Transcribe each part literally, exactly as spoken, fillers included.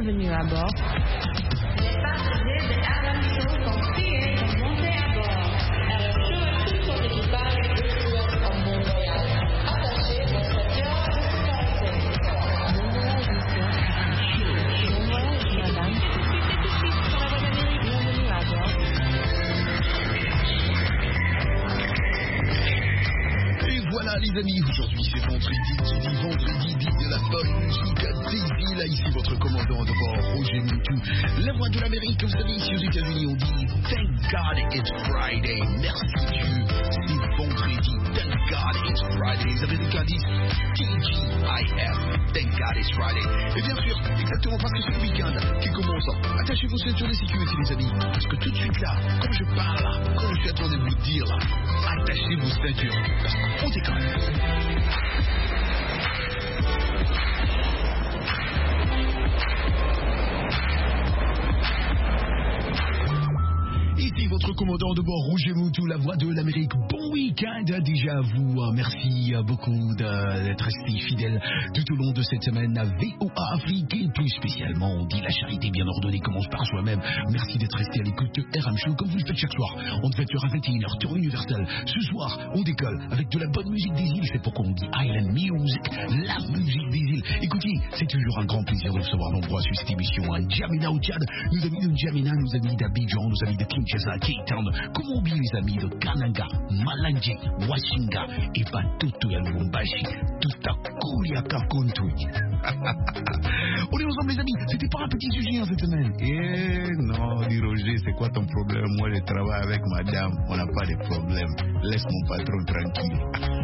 bienvenue à bord. Les passagers de R M Show sont priés de monter à bord. R M Show et tout son équipage vous souhaitent un bon voyage. Attachez vos ceintures de sécurité. Bon voyage, monsieur. Bon voyage, madame. Tout de suite et tout de suite sur la voie d'Amérique. Bienvenue à bord. Et voilà les amis, aujourd'hui c'est vendredi, qui dit vendredi dit de la bonne musique Daisy, là ici votre commandant de bord, Roger Moutou, la voix de l'Amérique, vous savez ici aux États-Unis on dit Thank God it's Friday, merci Dieu, c'est vendredi, Thank God it's Friday, les Américains disent T G I F, Thank God it's Friday, et bien sûr, exactement parce que c'est le week-end qui commence, attachez vos ceintures de sécurité les amis, parce que tout de suite là, comme je parle là, comme je suis en train de vous dire là, attachez vos ceintures, parce qu'on déconne. Ici votre commandant de bord Roger Moutou, la voix de l'Amérique. Bon week-end déjà à vous. Merci beaucoup d'être resté fidèle tout au long de cette semaine à V O A Afrique. Et plus spécialement, on dit la charité bien ordonnée commence par soi-même. Merci d'être resté à l'écoute de R M Show comme vous le faites chaque soir. On devait être à vingt et une heures, tour universel. Ce soir, on décolle avec de la bonne musique des îles. C'est pourquoi on dit Island Music, la musique des îles. Écoutez, c'est toujours un grand plaisir de recevoir nombreux sur cette émission. N'Djamena au Tchad, nos amis de N'Djamena, nos amis d'Abidjan, nos amis de Kinshasa, Cape Town, comment oublier les amis de Kananga, Malanje, Washinga et Batoto ya Lubumbashi, tout à Koulia Kakontouy. On est ensemble les amis, c'était pas un petit sujet hein, cette semaine. Eh non, dit Roger, c'est quoi ton problème? Moi je travaille avec madame, on n'a pas de problème. Laisse mon patron tranquille.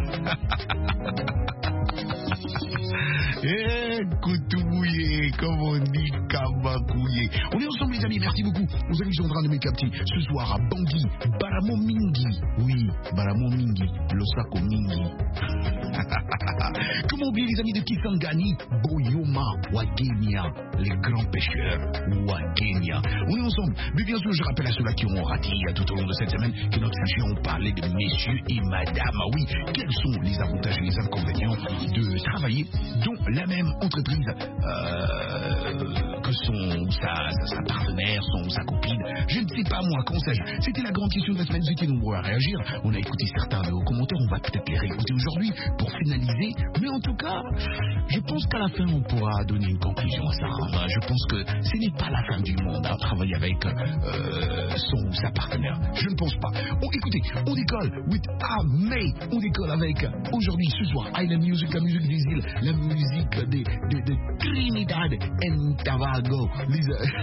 Eh, Koutouye, comme on dit, Kabakouye. On est ensemble les amis, merci beaucoup. Nos amis sont en train de me capter ce soir à Bangui, Baramo Mingi. Oui, Baramo Mingi, Losako Mingi. Comment oublier les amis de Kisangani, Boyoma, Wagenia, les grands pêcheurs, Wagenia. On est ensemble, mais bien sûr je rappelle à ceux-là qui auront raté tout au long de cette semaine que notre sujet on parlait de messieurs et madame. Ah oui, quels sont les avantages et les inconvénients de travailler dans la même entreprise euh, que son, sa, sa, sa partenaire, son, sa copine, je ne sais pas moi, conseil. C'était la grande question de la semaine, vous étiez nombreux à réagir. On a écouté certains de vos commentaires, on va peut-être les réécouter aujourd'hui pour finaliser, mais en tout cas, je pense qu'à la fin on pourra donner une conclusion à ça. Enfin, je pense que ce n'est pas la fin du monde à travailler avec euh, son ou sa partenaire. Je ne pense pas. Oh, écoutez, on décolle with Amé, on décolle avec aujourd'hui ce soir Island Music, la musique des îles, la musique de, de, de Trinidad and Tobago, les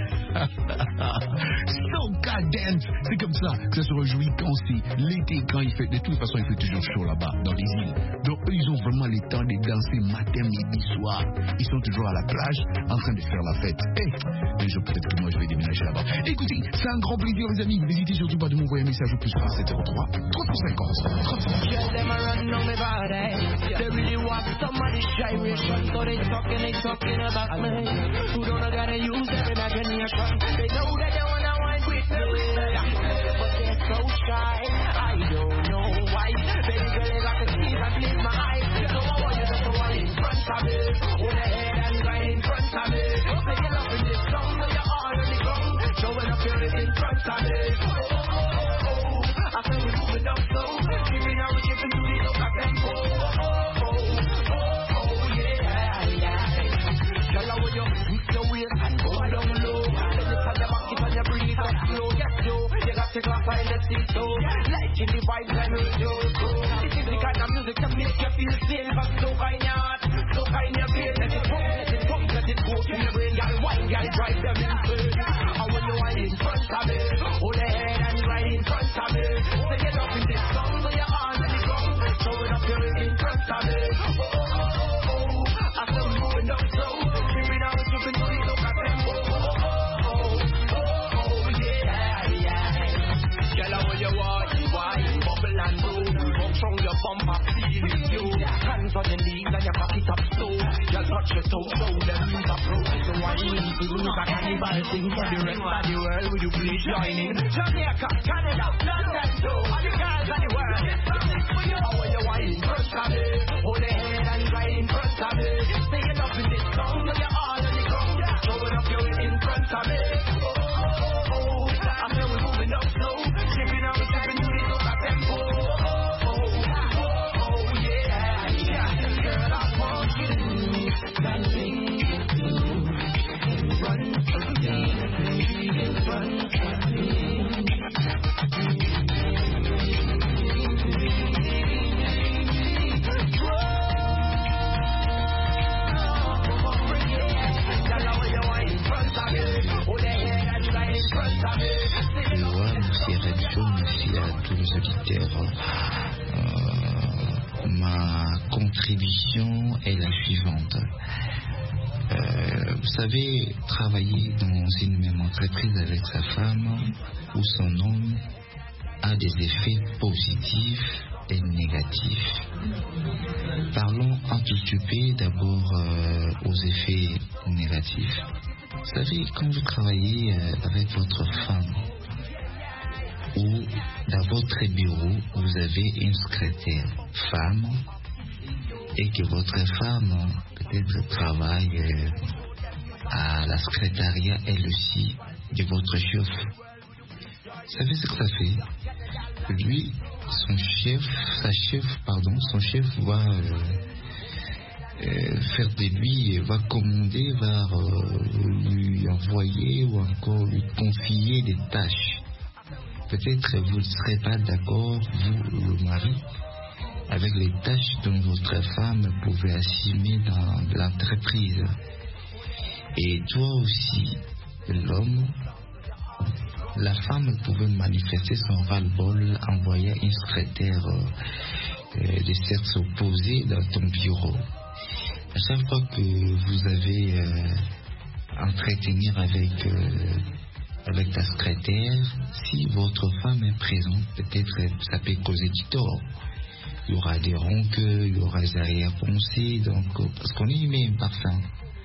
Soca Dance. C'est comme ça que ça se réjouit quand c'est l'été, quand il fait, de toute façon il fait toujours chaud là-bas dans les îles. Donc eux ils ont vraiment le temps de danser matin, midi, soir. Ils sont toujours à la plage en train de faire la fête. Et un jour peut-être que moi je vais déménager là-bas. Écoutez, c'est un grand plaisir les amis. N'hésitez surtout pas de m'envoyer un message au plus trois sept zéro trois trois cent cinquante trente-cinq. Take off by the seat, so like in the vibes and radio. This is the kind of music that makes you feel safe. But so kind of heart, so kind of face. Let it pump, let it pump, let it go to your brain. Girl, wine, girl, drive them insane. And when you wine in front of me, hold the head and right in front of me. So get up in this song, so your hands on the ground, showing up your in front of me. Oh, oh, oh, oh, oh. After moving up slow, creeping out, tripping to the look at them. Oh, oh, oh, oh, oh, oh, yeah, yeah. Girl, how you want, you wine, bubble and roll. Come from your bumper, feeling you. Hands on your knees and your pocket up slow. Girl, touch your toes, so the moves are pro. So why you need to lose a cannibal thing for the rest of the world? Will you please join in? Jamaica, Canada, London, so all the girls of the world. How you wine, front of me. Hold the head and right in front of me. Say it up in this song, so you're all on the ground. Showing up your euh, ma contribution est la suivante. Euh, vous savez, travailler dans une même entreprise avec sa femme ou son homme a des effets positifs et négatifs. Parlons un tout petit peu d'abord euh, aux effets négatifs. Vous savez, quand vous travaillez euh, avec votre femme ou dans votre bureau, vous avez une secrétaire femme et que votre femme peut-être travaille euh, à la secrétariat elle aussi de votre chef. Vous savez ce que ça fait? Lui, son chef, sa chef, pardon, son chef va euh, euh, faire de lui, va commander, va euh, lui envoyer ou encore lui confier des tâches. Peut-être vous ne serez pas d'accord, vous, le mari, avec les tâches dont votre femme pouvait assumer dans l'entreprise. Et toi aussi, l'homme, la femme pouvait manifester son ras-le-bol en voyant une secrétaire euh, de sexe opposé dans ton bureau. À chaque fois que vous avez euh, entretenir avec, euh, avec ta secrétaire, si votre femme est présente, peut-être ça peut causer du tort. Il y aura des rancœurs, il y aura des arrière-pensées, donc, parce qu'on est humain parfait.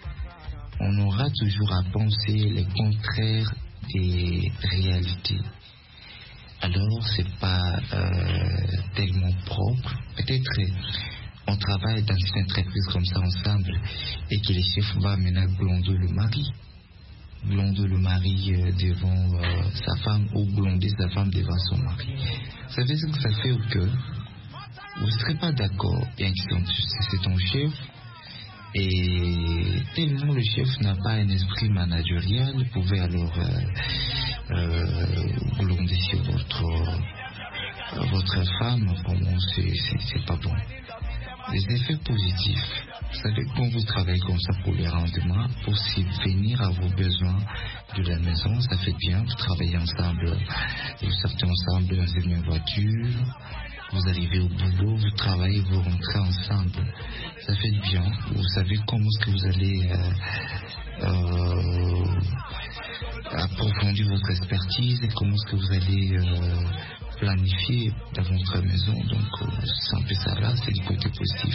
On aura toujours à penser les contraires des réalités. Alors, c'est pas euh, tellement propre. Peut-être on travaille dans une entreprise comme ça ensemble et que le chef va maintenant blonder le mari. Blonder le mari euh, devant euh, sa femme ou blonder sa femme devant son mari. Vous savez ce que ça fait au cœur? Vous ne serez pas d'accord, bien que c'est ton chef. Et tellement le chef n'a pas un esprit managérial, vous pouvez alors euh, euh, blonder sur votre, euh, votre femme, comment c'est, c'est, c'est pas bon. Les effets positifs, vous savez, quand vous travaillez comme ça pour les rendements, pour subvenir à vos besoins de la maison, ça fait bien, vous travaillez ensemble, vous sortez ensemble dans une même voiture. Vous arrivez au boulot, vous travaillez, vous rentrez ensemble. Ça fait du bien. Vous savez comment est-ce que vous allez euh, euh, approfondir votre expertise et comment est-ce que vous allez euh, planifier dans votre maison. Donc, euh, c'est un peu ça là, c'est du côté positif.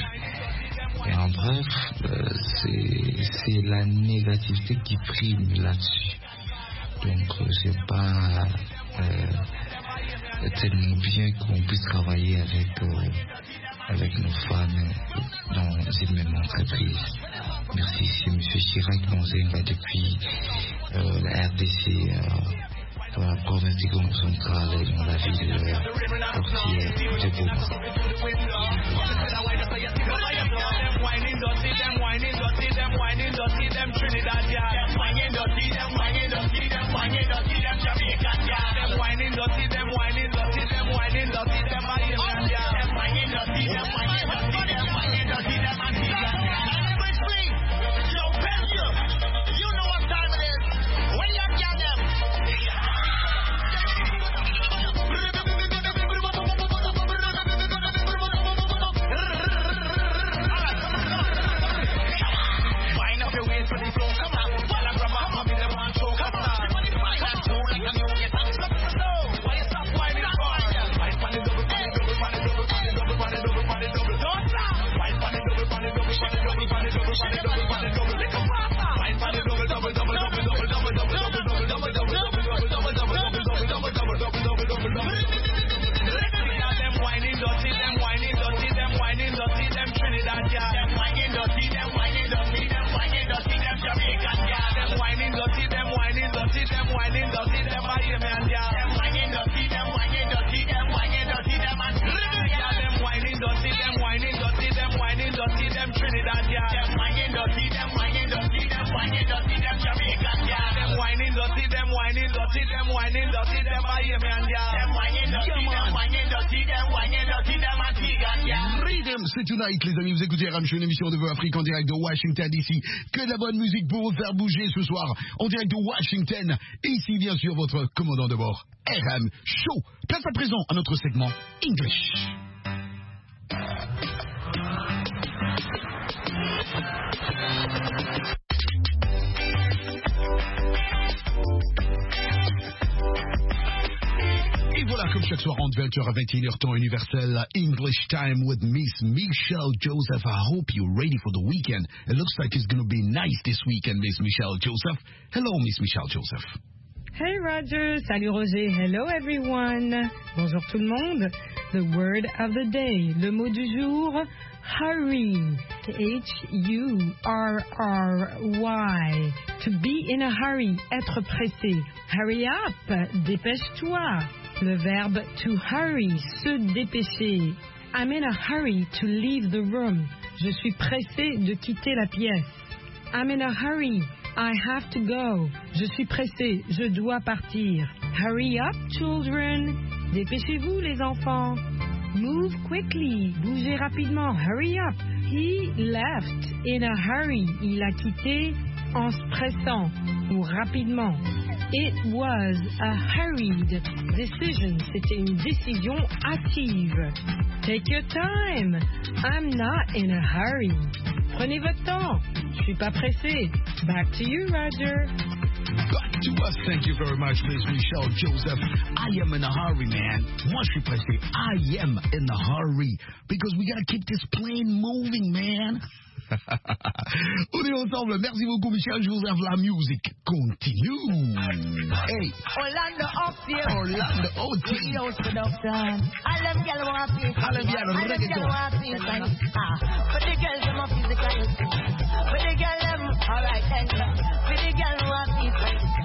Et en bref, euh, c'est, c'est la négativité qui prime là-dessus. Donc, euh, c'est pas... Euh, tellement bien qu'on puisse travailler avec, euh, avec nos femmes dans une même entreprise. Merci, c'est M. Chirac Bonzenga depuis euh, la R D C euh, dans la province du Congo central et dans la ville euh, portière de Goma. Read it. Rhythm, c'est Tonight, les amis. Vous écoutez R M Show, une émission de Voix Afrique en direct de Washington, D C. Que de la bonne musique pour vous faire bouger ce soir, en direct de Washington. Ici, bien sûr, votre commandant de bord, R M Show. Place à présent à notre segment English. Et voilà, comme chaque soir, en vingt heures à vingt et une heures temps universel, English time with Miss Michelle Joseph. I hope you're ready for the weekend. It looks like it's going to be nice this weekend, Miss Michelle Joseph. Hello, Miss Michelle Joseph. Hey Roger, salut Roger, hello everyone. Bonjour tout le monde. The word of the day, le mot du jour, hurry. H U R R Y. To be in a hurry, être pressé. Hurry up, dépêche-toi. Le verbe to hurry, se dépêcher. I'm in a hurry to leave the room. Je suis pressé de quitter la pièce. I'm in a hurry. I have to go. Je suis pressé, je dois partir. Hurry up, children. Dépêchez-vous, les enfants. Move quickly. Bougez rapidement. Hurry up. He left in a hurry. Il a quitté en se pressant ou rapidement. It was a hurried decision. C'était une décision hâtive. Take your time. I'm not in a hurry. Prenez votre temps. Je suis pas pressé. Back to you, Roger. Back to us. Thank you very much, Miss Michelle Joseph. I am in a hurry, man. Moi, je suis pressé. I am in a hurry. Because we gotta keep this plane moving, man. On est ensemble. Merci beaucoup, Michel. Je vous lève la musique. Continue. Hey. Orlando up here. Orlando O T. Studios production. All them girls want to feel. All them girls All them reggaeton. girls want to feel. Ah, for the girls them a physical. For the girls them, all right, thank you. For the girls who want to feel.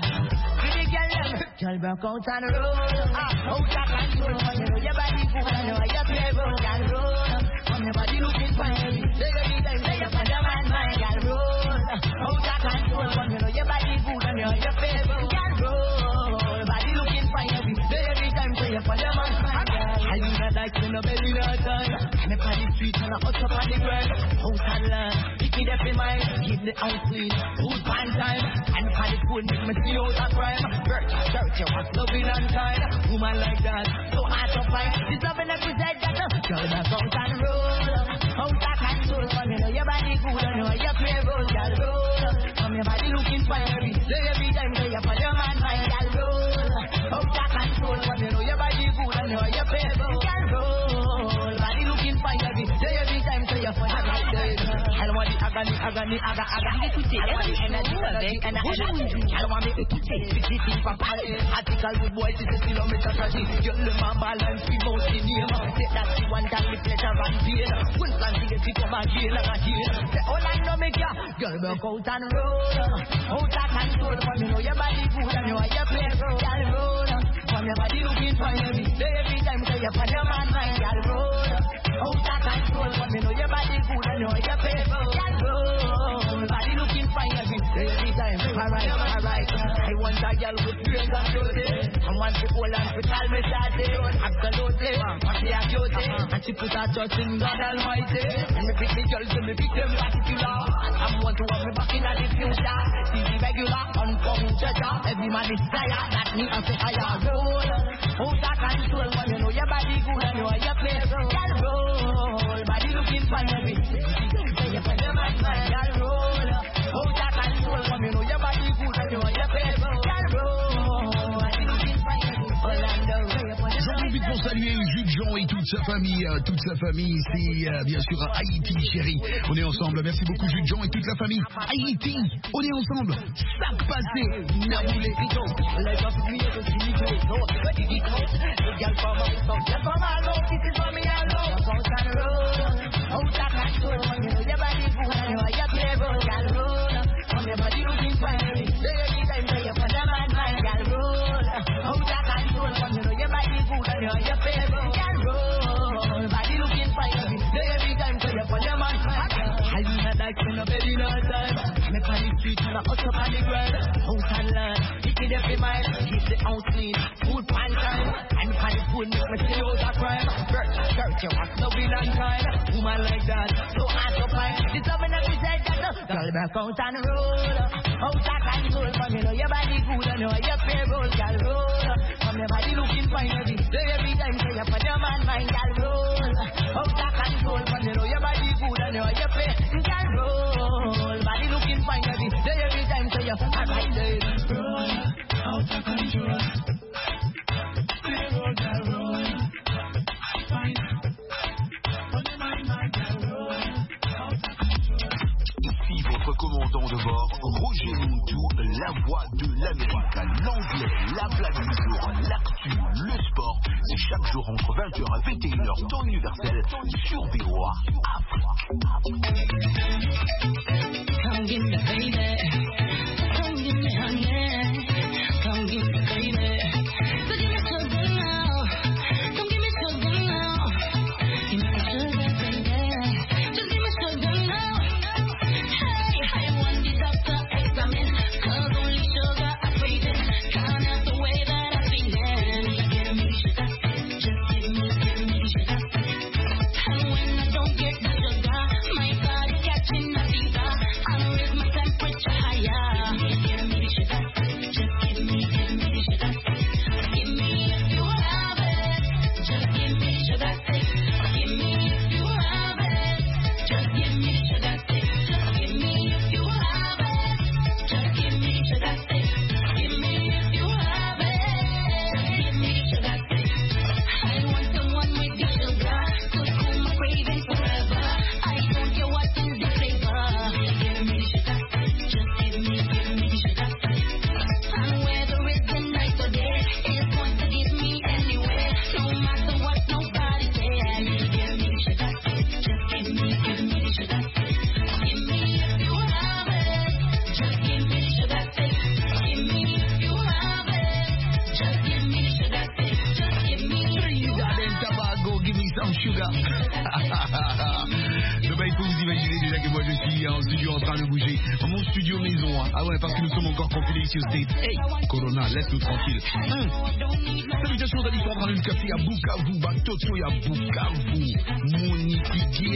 For the girls them, girl broke out on the road. Ah, out of control. You know your body good and you know your play broke and roll. From your body looking fine. Say every time say you find a man, my girl roll. Out of control. From you know your body good and you know your play broke and roll. Body looking fine. Say every time say you find a man, my girl. I do not like to no belly no time. Me on the street and I hustle on the ground. Out and land. Pick it up in mind. Keep the house clean. Food pan time. And on the food make me see out of crime. Church, church, you was loving and kind. Woman like that, so hard to find. This loving every said that. Girl, that's out and roll. Out of control. From you know your body good and you know your play roll. Girl, roll. From your body looking fine. Say every time say you find your man, my girl, roll. Out of control. From you know your body good and you know your play roll. Girl, roll. Body looking fine. Say every time say you find your man, I don't want the agony, agony, aga, aga. Écoutez, I want the energy, avec un energy. I don't want me écouter, petit film pas parler. Article good boy, c'est ce kilomètre tragique. Je le m'en balance, puis mon cinéma. C'est that she want time, the pleasure and pain. One plan to get it over again and again. Say all I know make ya, girl broke out and roll. Out of control, from you know your body good and you know your play roll. Girl roll, from your body looking fine. Every time say you find your man, my girl roll. Out of control, from you know your body good and you know your play roll. Girl roll, body looking fine. Every time, alright, alright. I want a girl with brains and beauty. I want to hold on to tell me that absolutely. What she a beauty, and she put her trust in God Almighty. And me pick the girls and me pick them particular. I'm want to have me back in the future. See the regular, unpunctured. Every man is tired, that me a say I am roll. Out of control, when you know your body good and you know your play roll. Girl roll, body looking fine. Every say you find your man, man, girl roll. Out of control, when you know your body good and you know your play roll. Girl roll, body looking fine. Orlando. J'en profite pour saluer Jules Jean et toute sa famille, euh, toute sa famille ici, euh, bien sûr à Haïti, chérie. On est ensemble. Merci beaucoup Jules Jean et toute la famille. Haïti, on est ensemble. Sac passé, Naboulé. hurt you. What's the will and kind? Woman like that, so hard to find. This woman that we said that, girl back out and roll. Out of control, from you know your body good and know your payroll, girl roll. From your body looking fine every day, every time, so you put your man mind, girl roll. Out of control, from you know your body good and know your pay, girl roll. Body looking fine every day, every time, so you alright there. Roll, out of control. Payroll, girl roll. Fine. Ici votre commandant de bord, Roger Mintou, la voix de l'Amérique, l'anglais, la blague du jour, l'actu, le sport. C'est chaque jour entre vingt heures et vingt et une heures, temps universel, sur B O A Afrique. Come get me, baby. Come get me, honey. Come get me, baby. So give me sugar now. Come give me sugar now. Give me sugar, baby. Just give me sugar now. Hey, I want the doctor examine. Cause only sugar I crave it. Can't have the way that I feel it. Give me sugar. Just give me, give me sugar. And when I don't get the sugar, my body catching a fever. I'll raise my temperature higher. Give me the sugar. Just give me, give me the sugar. Give me if you have it. Just give me the sugar. Give me if you have it. Just give me the sugar. Just give me if you have it. Just give me the sugar. Give me if you have it. Just give me the sugar. I want someone with the sugar to cool my craving forever. I don't care what is the flavor. Give me the sugar. Just give me, give me the sugar. And whether it's the night or day, it's going to give me anyway. No matter what nobody says. Give me the sugar. Just give me, give me the sugar. Give me if you have it. Just give me the sugar. Give me if you have it. Just give me the sugar. Just give me if you have Trinidad and it. Tobago, give me some sugar. Ne pas, il faut vous imaginer déjà que moi je suis en studio en train de bouger. Dans mon studio maison, hein. Ah ouais, parce que nous sommes encore confinés ici au States. Hey, Corona, laisse-nous tranquille. Hum. Salutations à l'histoire dans le café à Bukavu, Batoto à Bukavu, Moniki,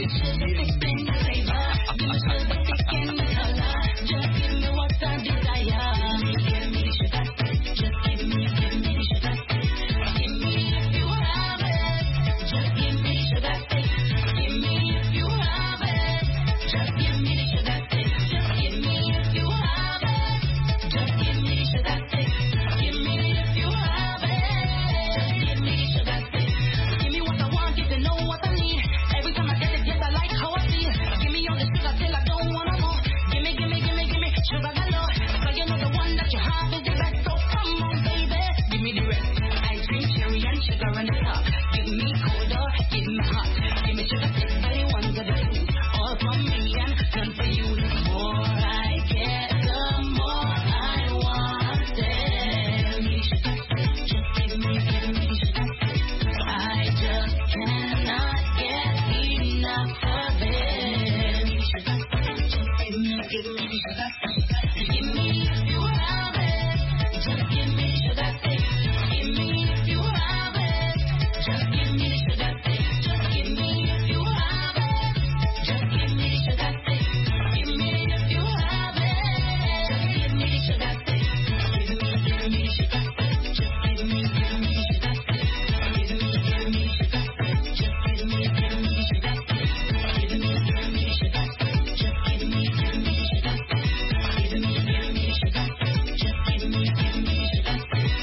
Just give me what I desire. Give me the sugar. Just give me, give me the sugar. Give me if you have it. Just give me the sugar. Give me if you have it. Just give me the sugar. Just give me if you have it. Just give me the sugar. Give me if you have it. Just give me the sugar. Give me what I want, if you know what I need. Every time I get it, yes, I like how I feel. Give me all the sugar till I don't wanna more. Give me, give me, give me, give me sugar galore. So you know the one that you have is the best. So come on, baby, give me the rest. Ice cream, cherry, and sugar on the top. Give me colder, give me hot. Give me sugar, take by the ones of the two. All from me and none for you. The more I get, the more I want it. Give me sugar, just give me, give me sugar. I just cannot get enough of it. Give me sugar, just give me, give me sugar. Give me if you have it. Just give me sugar. Give me if you have it. Just give me sugar. Just give me if you have it. Just give me sugar. Give me if you have it. Just give me sugar. Give me, give me sugar. Just give me, give me sugar. Give me, give me sugar. Just give me, give me sugar. Give me, give me sugar. Just give me, give me sugar. Give me, give me sugar. Just give me, give me sugar.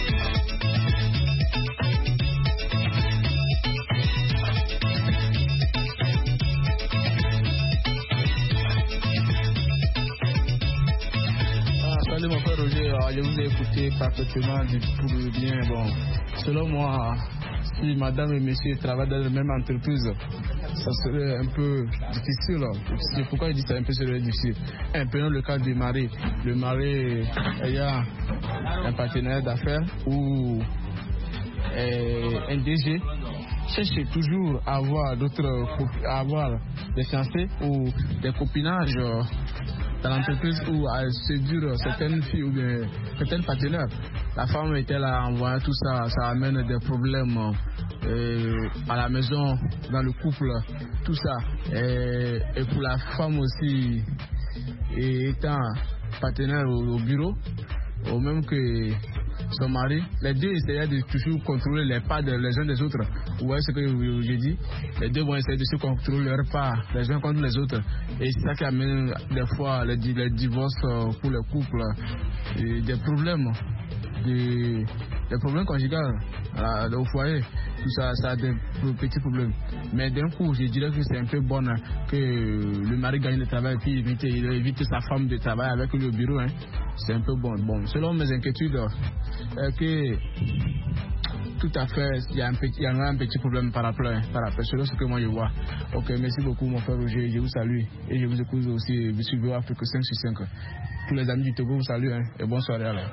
Ah, salut mon frère Roger, Ah, je vous ai écouté parfaitement du, pour le bien. Bon, selon moi, si madame et monsieur travaillent dans la même entreprise, ça serait un peu difficile. C'est pourquoi je dis ça un peu serait difficile. Un peu dans le cas du mari. Le mari ayant un partenaire d'affaires ou euh, un D G cherche toujours à avoir d'autres, à avoir des fiancés ou des copinages dans l'entreprise ou à séduire certaines filles ou bien certains partenaires. La femme était là, en voyant tout ça, ça amène des problèmes euh, à la maison, dans le couple, tout ça. Et, et pour la femme aussi, et étant partenaire au, au bureau, au même que son mari, les deux essayaient de toujours contrôler les pas de, les uns des autres. Vous voyez ce que j'ai dit? Les deux vont essayer de se contrôler leurs pas les uns contre les autres. Et c'est ça qui amène des fois les, les divorces pour les couples, et des problèmes, des, des problèmes conjugaux au foyer. Tout ça, ça a des petits problèmes. Mais d'un coup, je dirais que c'est un peu bon que le mari gagne le travail et puis évite, il évite sa femme de travailler avec lui au bureau. Hein. C'est un peu bon. Bon, selon mes inquiétudes, euh, que tout à fait, il y a un petit, il y en a un petit problème par rapport, par rapport, selon ce que moi je vois. Ok, merci beaucoup mon frère Roger, je vous salue et je vous écoute aussi sur V O Afrique cinq sur cinq. Tous les amis du Togo vous saluent hein, et bonne soirée alors.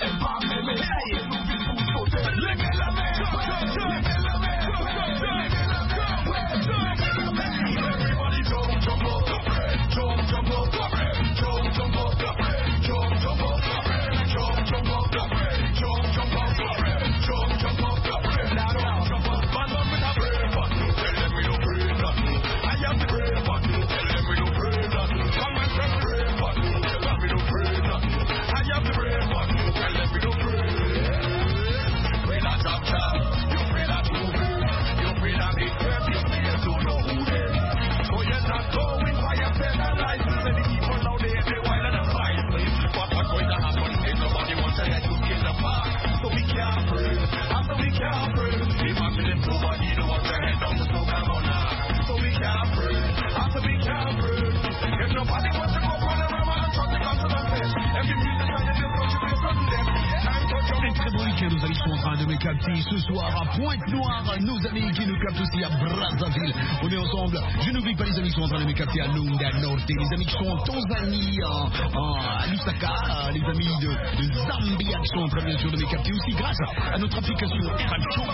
Nos amis sont en train de me capter ce soir à Pointe-Noire, nos amis qui nous captent aussi à Brazzaville. On est ensemble. Je n'oublie pas les amis qui sont en train de me capter à Lunga Norte, les amis qui sont en Tanzanie, à Lusaka, les amis de, de Zambia qui sont en train bien sûr de me capter aussi grâce à notre application R M Show.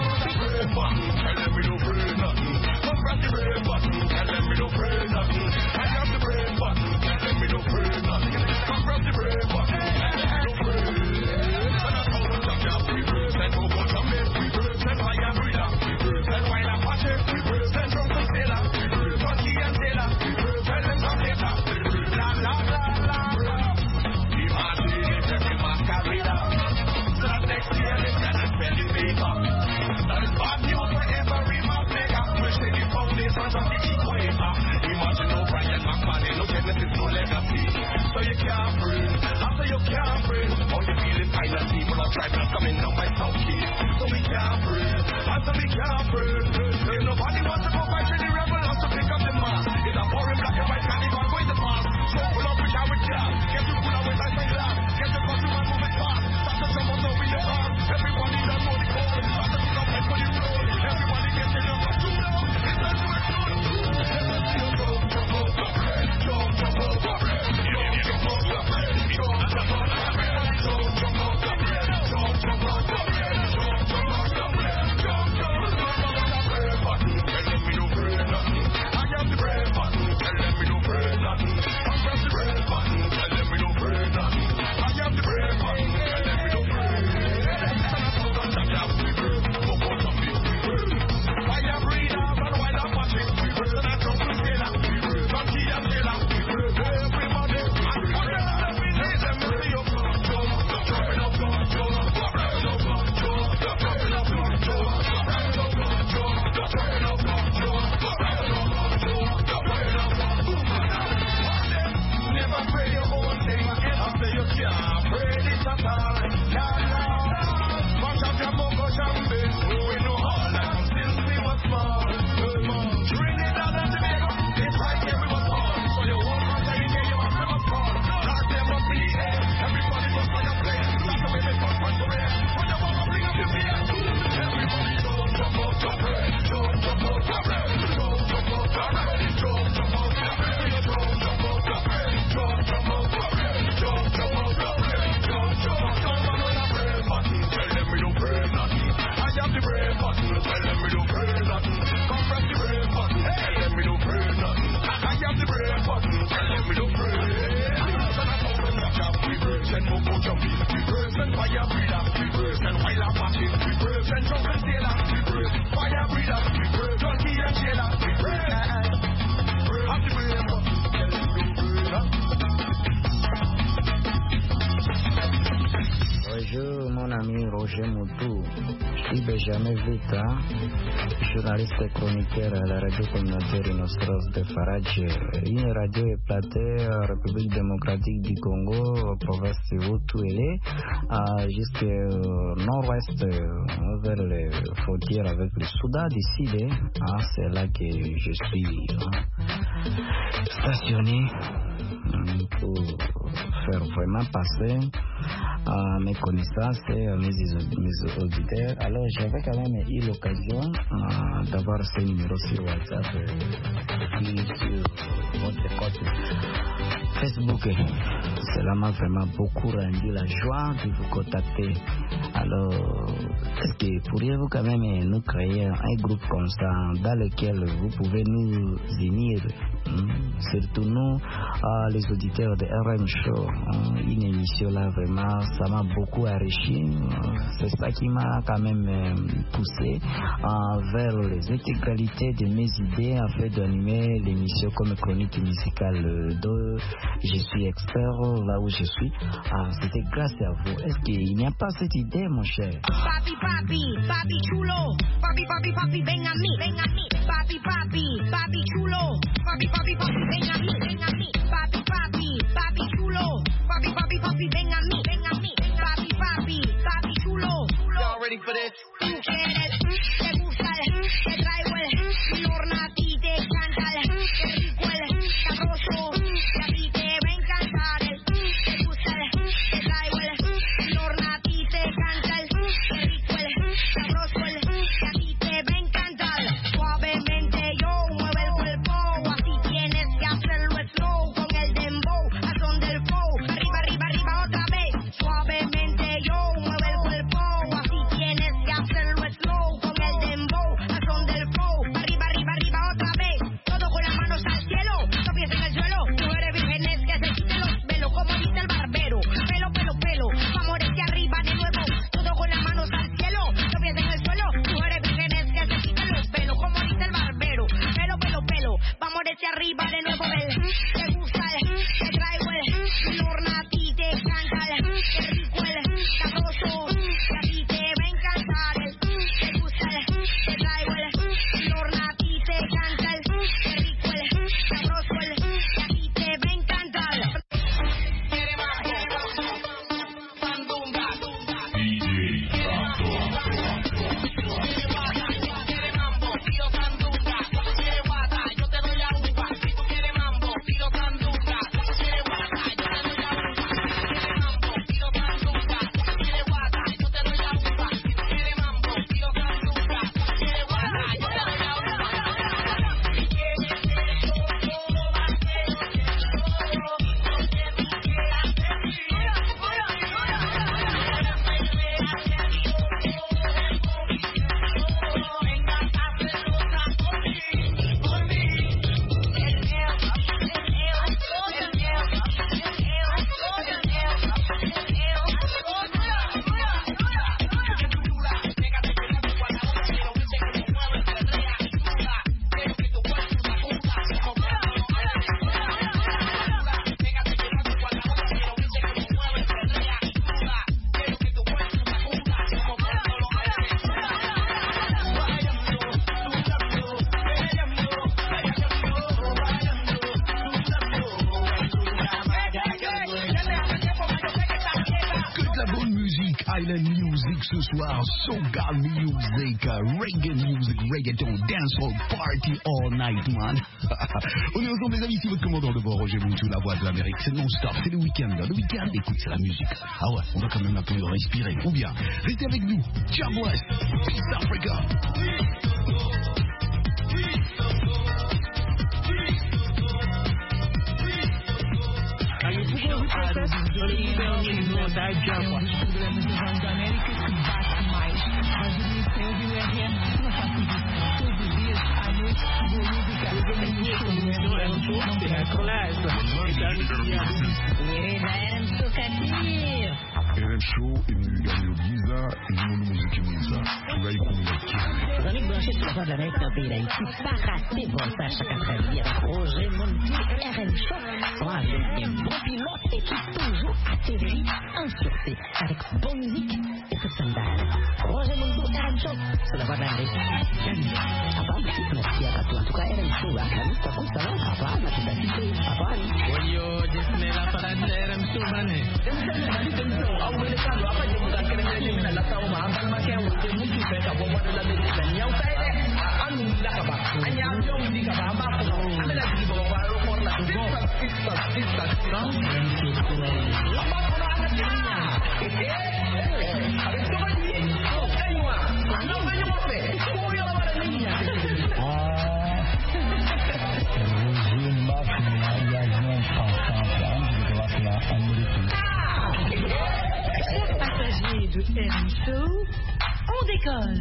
suis Benjamin Vita, journaliste et chroniqueur à la radio communautaire Rhinocéros de Faradj, une radio éclatée en République démocratique du Congo, province de Haut-Touélé, jusqu'au nord-ouest, vers les frontières avec le Soudan du Sud. Ah, c'est là que je suis hein, stationné pour faire vraiment passer à mes connaissances et à mes, mes auditeurs. Alors j'avais quand même eu l'occasion euh, d'avoir ce numéro sur WhatsApp et puis sur votre compte Facebook. Cela m'a vraiment beaucoup rendu la joie de vous contacter. Alors, est-ce que pourriez-vous quand même nous créer un groupe comme ça dans lequel vous pouvez nous unir, hein? Surtout nous, euh, les auditeurs de R M Show, hein? Une émission là vraiment, ça m'a beaucoup enrichi. C'est ça qui m'a quand même euh, poussé euh, vers les intégralités de mes idées afin d'animer l'émission comme chronique musicale dont je suis expert là où je suis. Ah, c'était grâce à vous. Est-ce qu'il n'y a pas cette idée, mon cher? Papi, papi, papi chulo. Papi, papi, papi, ven a mí, ven a mí. Papi, papi, papi chulo. Papi, papi, papi, ven a mí, ven a mí. Papi, papi, papi chulo. Papi, papi, papi, ven a mí, ven a mí. Papi, papi, papi chulo. Y'all ready for this? Tú quieres, te gusta, te traigo el Lornati, te canta el qué rico el sabroso. Y a ti te va a encantar el te gusta, te traigo el Lornati, te canta el qué rico el sabroso el y a ti te va a encantar. Suavemente yo mueve el cuerpo, así tienes que hacerlo slow con el dembow, a son del flow, arriba, arriba, arriba otra vez. Suavemente yo mueve el cuerpo, así tienes que hacerlo slow con el dembow, a son del flow, arriba, arriba, arriba otra vez. Todo con las manos al cielo, no pies en el suelo. Mujeres vírgenes que se quiten los velos, como dice el barbero. Pelo, pelo, pelo, vamos desde arriba de nuevo. Todo con las manos al cielo, no pies en el suelo. Mujeres vírgenes que se quiten los velos, como dice el barbero. Pelo, pelo, pelo, vamos desde arriba de nuevo. El te gusta el, te traigo el Lornati, te canta el qué rico el sabroso. Y a ti te va a encantar el te gusta el, te traigo el Lornati, te canta el qué rico el sabroso el y a ti te va a encantar. Quiere más, quiere más. Sandunga. Quiere mambo, pido sandunga. Quiere guata, yo te doy la uva. Si tú quieres mambo, pido sandunga. Quiere guata, yo te doy la uva. Quiere mambo, pido sandunga. Quiere guata, yo te doy la uva. Quiere mambo, pido sandunga. Quiere guata, yo te doy la uva. Que de la bonne musique, Island Music ce soir, Soca Music, Reggae Music, Reggaeton, Dancehall Party all night, man. On est ensemble les amis, c'est votre commandant de bord, Roger Bunchu, la voix de l'Amérique, c'est non-stop, c'est le week-end. Le week-end, écoute, c'est la musique. Ah ouais, on va quand même un peu respirer. Ou bien, restez avec nous, Jah Bless, Peace Africa. Era um tocadinho. R M Show et nous gagnons visa et nous nous musique visa. Tu vas y communiquer. Vous allez brancher sur la voie de la dans le pays d'Haïti, pas rater Voltage chaque après-midi avec Roger Monti, R M Show, pour avec un bon pilote et qui toujours atterri en sûreté avec bonne musique et tout sandal. Roger Monti, R M Show, sur la voie de la Gagne. Apa, merci à toi. En tout cas, R M Show, à Camus, t'as quoi ça va? Apa, ma petite assistée, apa? Yo, Disney, la parade de R M Show, mané. Chers passagers de R M Show, on décolle.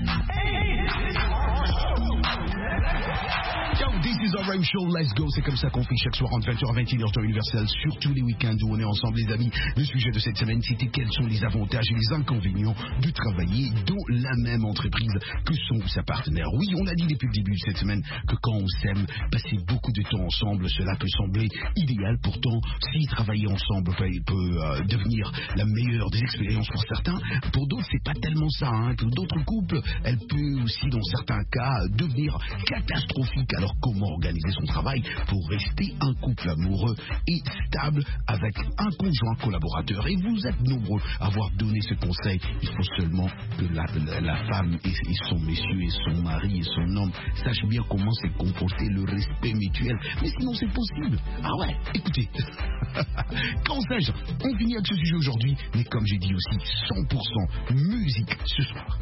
Yo, this is our R M Show, let's go. C'est comme ça qu'on fait chaque soir entre vingt heures et vingt et une heures temps universel, surtout les week-ends où on est ensemble, les amis. Le sujet de cette semaine, c'était quels sont les avantages et les inconvénients de travailler dans la même entreprise que son sa partenaire. Oui, on a dit depuis le début de cette semaine que quand on s'aime, passer beaucoup de temps ensemble, cela peut sembler idéal. Pourtant, si travailler ensemble peut, peut euh, devenir la meilleure des expériences pour certains, pour d'autres, c'est pas tellement ça. Hein. Pour d'autres couples, elle peut aussi, dans certains cas, devenir catastrophique. Alors, comment organiser son travail pour rester un couple amoureux et stable avec un conjoint collaborateur? Et vous êtes nombreux à avoir donné ce conseil. Il faut seulement que la, la, la femme et, et son monsieur et son mari et son homme sachent bien comment se comporter, le respect mutuel. Mais sinon, c'est possible. Ah ouais, écoutez. Quand sais-je, on finit avec ce sujet aujourd'hui, mais comme j'ai dit aussi, cent pour cent musique ce soir.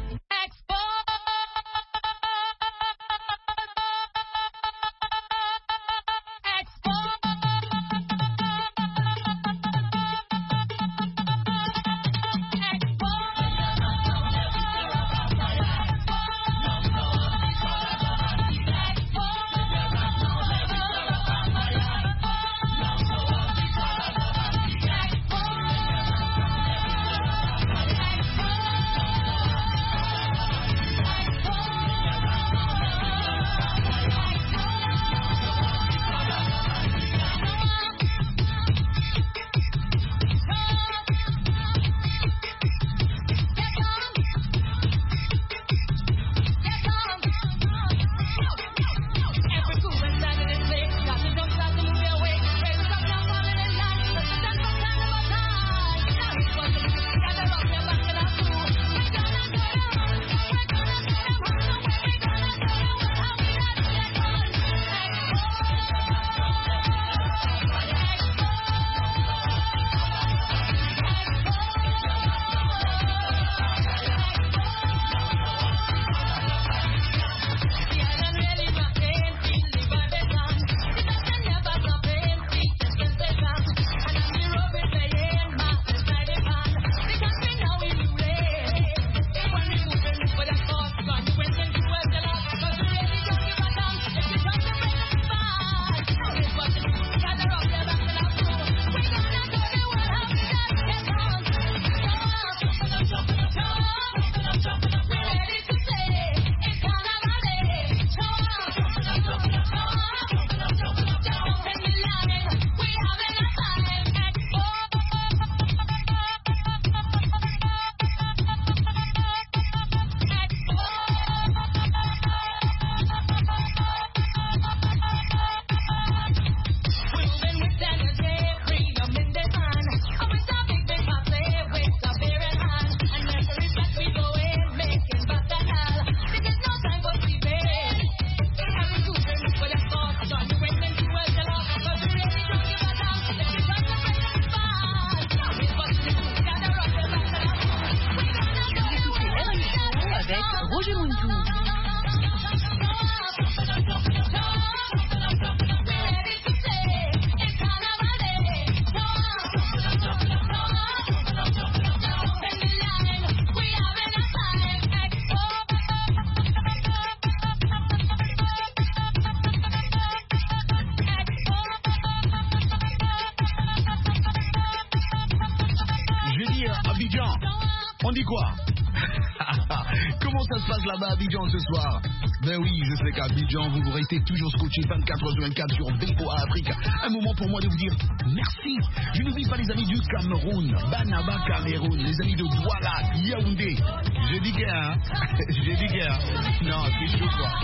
On dit quoi? Comment ça se passe là-bas à Abidjan ce soir? Ben oui, je sais qu'à Abidjan, vous vous restez toujours scotché vingt-quatre heures sur vingt-quatre sur V O A Afrique. Un moment pour moi de vous dire merci. Je n'oublie pas les amis du Cameroun, Banaba Cameroun, les amis de Douala, Yaoundé. Je dis guerre, hein? Je dis guerre. Non, c'est chaud quoi.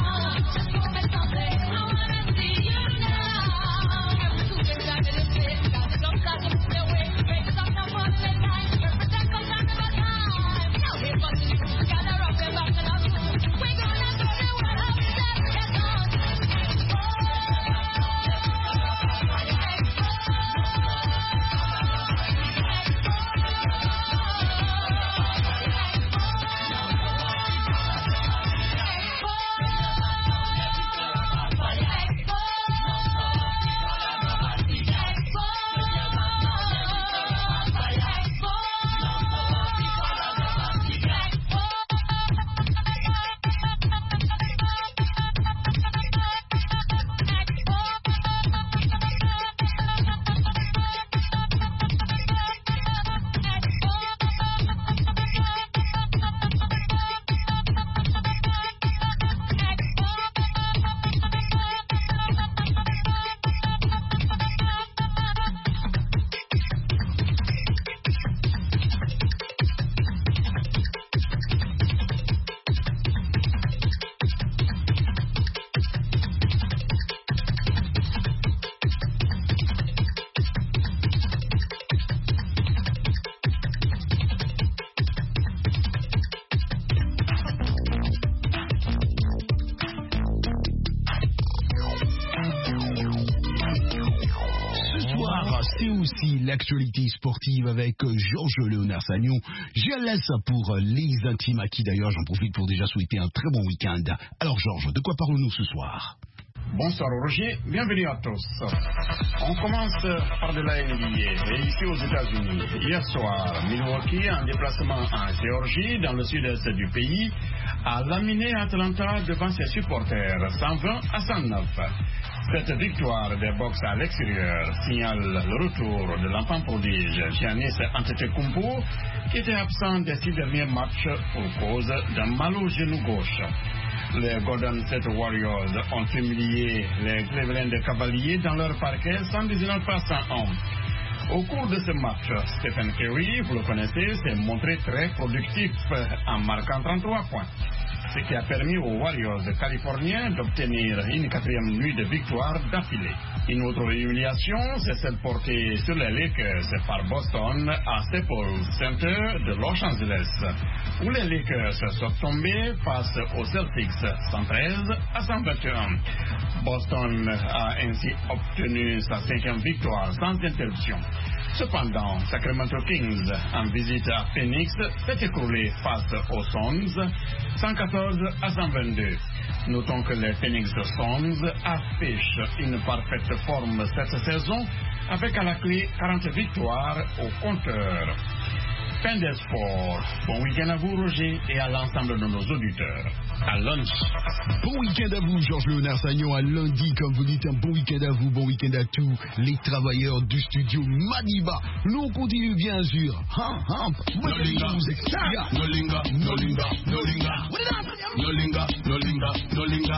L'actualité sportive avec Georges Léonard Sagnon. Je laisse pour les intimes à qui d'ailleurs j'en profite pour déjà souhaiter un très bon week-end. Alors Georges, de quoi parlons-nous ce soir? Bonsoir Roger, bienvenue à tous. On commence par de la N B A et ici aux États-Unis. Hier soir, Milwaukee, en déplacement en Géorgie, dans le sud-est du pays, a laminé Atlanta devant ses supporters, cent vingt à cent neuf. Cette victoire des Bucks à l'extérieur signale le retour de l'enfant prodige Giannis Antetokounmpo, qui était absent des six derniers matchs pour cause d'un mal au genou gauche. Les Golden State Warriors ont humilié les Cleveland Cavaliers dans leur parquet cent dix-neuf à cent un. Au cours de ce match, Stephen Curry, vous le connaissez, s'est montré très productif en marquant trente-trois points. Ce qui a permis aux Warriors californiens d'obtenir une quatrième nuit de victoire d'affilée. Une autre humiliation, c'est celle portée sur les Lakers par Boston à Staples Center de Los Angeles, où les Lakers sont tombés face aux Celtics cent treize à cent vingt et un. Boston a ainsi obtenu sa cinquième victoire sans interruption. Cependant, Sacramento Kings, en visite à Phoenix, s'est écroulé face aux Suns, cent quatorze à cent vingt-deux. Notons que les Phoenix Suns affichent une parfaite forme cette saison, avec à la clé quarante victoires au compteur. Fin des sports. Bon week-end à vous, Roger, et à l'ensemble de nos auditeurs. À lundi. Bon week-end à vous, Georges Léonard Sagnon. À lundi, comme vous dites, un bon week-end à vous, bon week-end à tous les travailleurs du studio Madiba. Nous, on continue bien sûr. Hein, hein, no linga, no linga, no linga, no linga, no linga, no linga, no linga,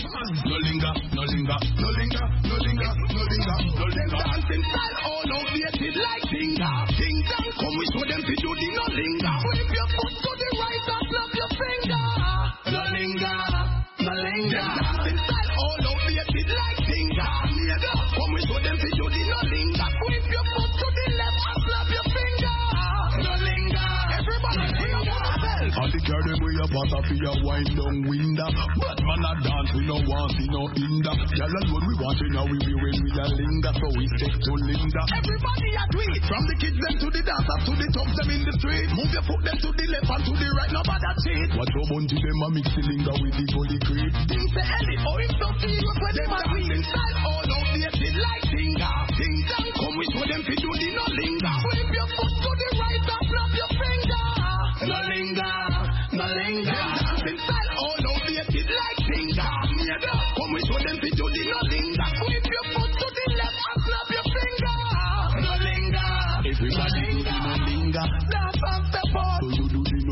no linga, no linga, no linga, no linga, no linga, no linga. Dancing style all outdated like tinga, ting dang. Come we show them to do the no linga. Flip your foot to the right and snap your finger. No linga, no linga. Dancing style all outdated like tinga. Come we show them to do the no linga. Flip your foot to the left and snap your finger. No linga. Everybody sing up yourself. And the girl them way up out of your wind down window. But man a dance we no want see no hinder. Girl alone we want to know we be when we a linger. So we stick to Linda. Everybody a do it. From the kids them to the dancers to the thugs them in the street. Move your foot them to the left and to the right. Nobody cheat. Watch your bunty them a mix the linger with the gully creep. Things say Ellie, oh it's so serious when them a read. Style all outdated like tinga. Ting dang, come with them fi do the no linger. Flip your foot to the right and snap your finger. No linger, no linger. Dancing style all outdated like tinga. Come with them fi do the no linger. Flip your foot to the left and snap your finger. No linger. Everybody do the no linger. Dance and step out. So you do the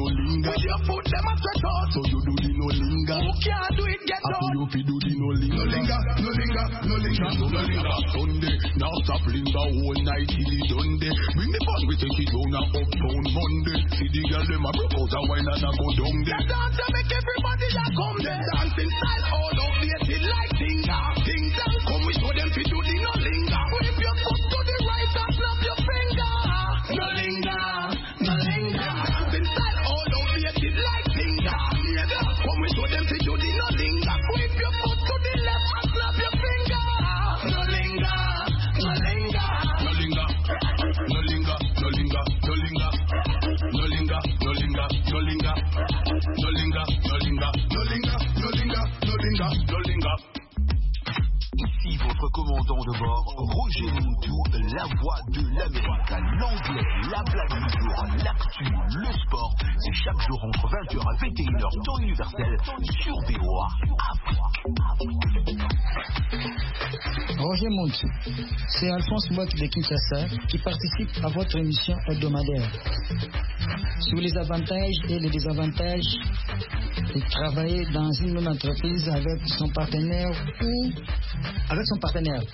them a sweat out. So you do the no linger. Who can't do it, get out. After you fi do the no linger. No linger, no linger, no linger, no linger. Sunday, now stop linger all night till it done day. Bring the bus, we take it down a uptown Monday. See the girl them a broke out a wine and a go down there. They dance to make everybody a come there. Dancing style all out there, till like tinga. Ting dang, come we show them fi do the no linger. Whip your foot to the right and snap your finger. No linger, no linger. Dancing style all out there, till like tinga. Come we show them fi do the no linger. Whip your foot to the left and snap your finger. No linger, no linger. No linger, no linger, no linger, no linger. No linger, no linger, no linger. No linger, no linger, no linger, no linger, no linger, no linger. Ici votre commandant de bord, Roger Montou, la voix de l'Amérique, l'anglais, la blague du jour, l'actu, le sport. C'est chaque jour entre vingt heures et vingt et une heures temps universel sur V O A Afrique. Roger Montou, c'est Alphonse Mouak de Kinshasa qui participe à votre émission hebdomadaire sur les avantages et les désavantages de travailler dans une même entreprise avec son partenaire ou avec son partenaire.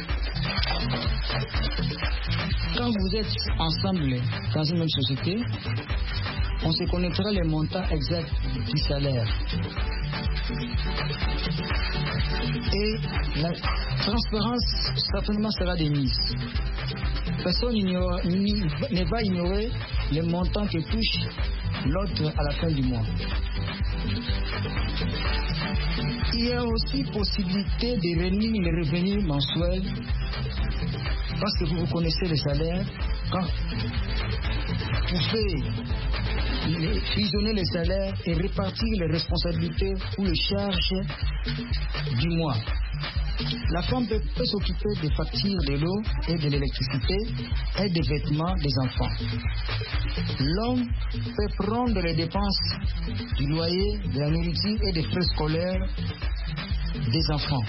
Quand vous êtes ensemble dans une même société, on se connaîtra les montants exacts du salaire. Et la transparence certainement sera de mise. Personne ignore, ni, ne va ignorer les montants que touche l'autre à la fin du mois. Il y a aussi possibilité de réunir les revenus mensuels parce que vous connaissez le salaire. Quand vous pouvez fusionner les salaires et répartir les responsabilités ou les charges du mois. La femme peut, peut s'occuper des factures de l'eau et de l'électricité et des vêtements des enfants. L'homme peut prendre les dépenses du loyer, de la nourriture et des frais scolaires des enfants.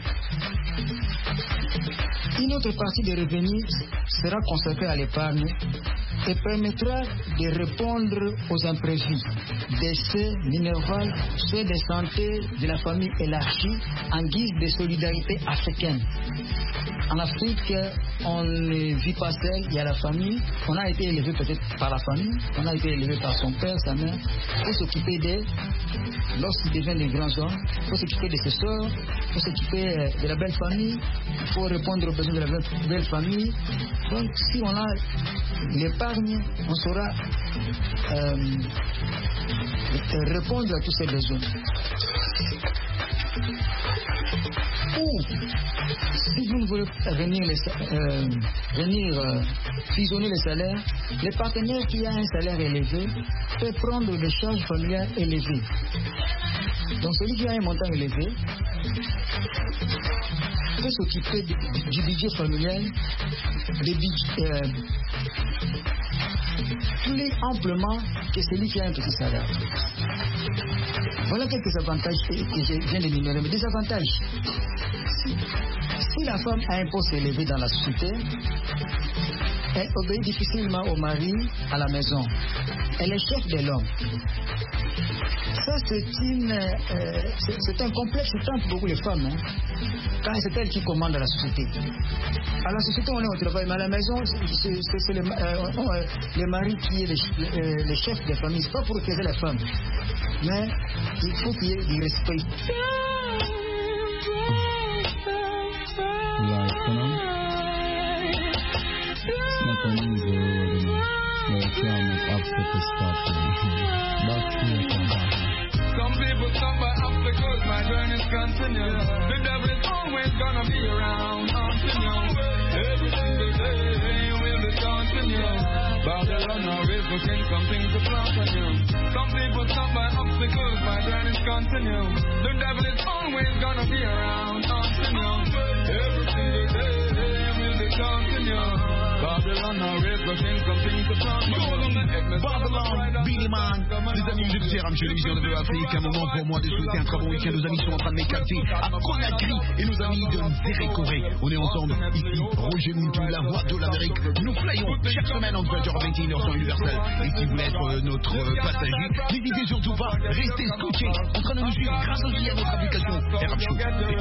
Une autre partie des revenus sera consacrée à l'épargne et permettra de répondre aux imprévus, décès, minerval, soins de santé de la famille élargie en guise de solidarité africaine. En Afrique, on ne vit pas seul, il y a la famille. On a été élevé peut-être par la famille, on a été élevé par son père, sa mère. Il faut s'occuper d'eux lorsqu'ils deviennent des grands hommes. Il faut s'occuper de ses soeurs, il faut s'occuper de la belle famille, il faut répondre aux besoins de la belle famille. Donc si on a l'épargne, on saura euh, répondre à tous ces besoins. Ou si vous ne voulez venir, les, euh, venir euh, fusionner les salaires, les partenaires qui ont un salaire élevé peuvent prendre des charges familiales élevées. Donc celui qui a un montant élevé peut s'occuper du, du budget familial, des budgets, euh, plus amplement que celui qui a un petit salaire. Voilà quelques avantages que je viens d'énumérer. Mais des avantages. Si, si la femme a un poste élevé dans la société, elle obéit difficilement au mari à la maison. Elle est chef de l'homme. Ça, c'est une, euh, c'est, c'est un complexe qui tente beaucoup les femmes. Hein, quand c'est elle qui commande la société. À la société, on est au travail, mais à la maison, c'est, c'est, c'est le, euh, euh, le mari qui est le, euh, le chef de la famille. C'est pas pour écraser la femme, mais il faut qu'il y ait du respect. Some people stop by obstacles, my journey's continue. The devil is always gonna be around, haunting you. Every single day will be taunting you. Babylon always looking something to plant on you. Some people stop by obstacles, my journey's continue. The devil is always gonna be around, haunting you. Every single day will be taunting you. Babylon Babylon always looking something to talk about. Babylon, Billy Man. Les amis, je suis Ramche, l'émission de Afrique. Un moment pour moi de souhaiter un très bon week-end. Nos amis sont en train de m'éclater à Conakry et nos amis de Nzérékoré. On est ensemble ici. Roger Muntu, la voix de l'Amérique. Nous flyons chaque semaine entre vingt heures et vingt et une heures sur Universal. Et si vous voulez être euh, notre euh, passager, n'hésitez surtout pas. Restez scotchés en train de nous suivre grâce aussi à notre application R M Show.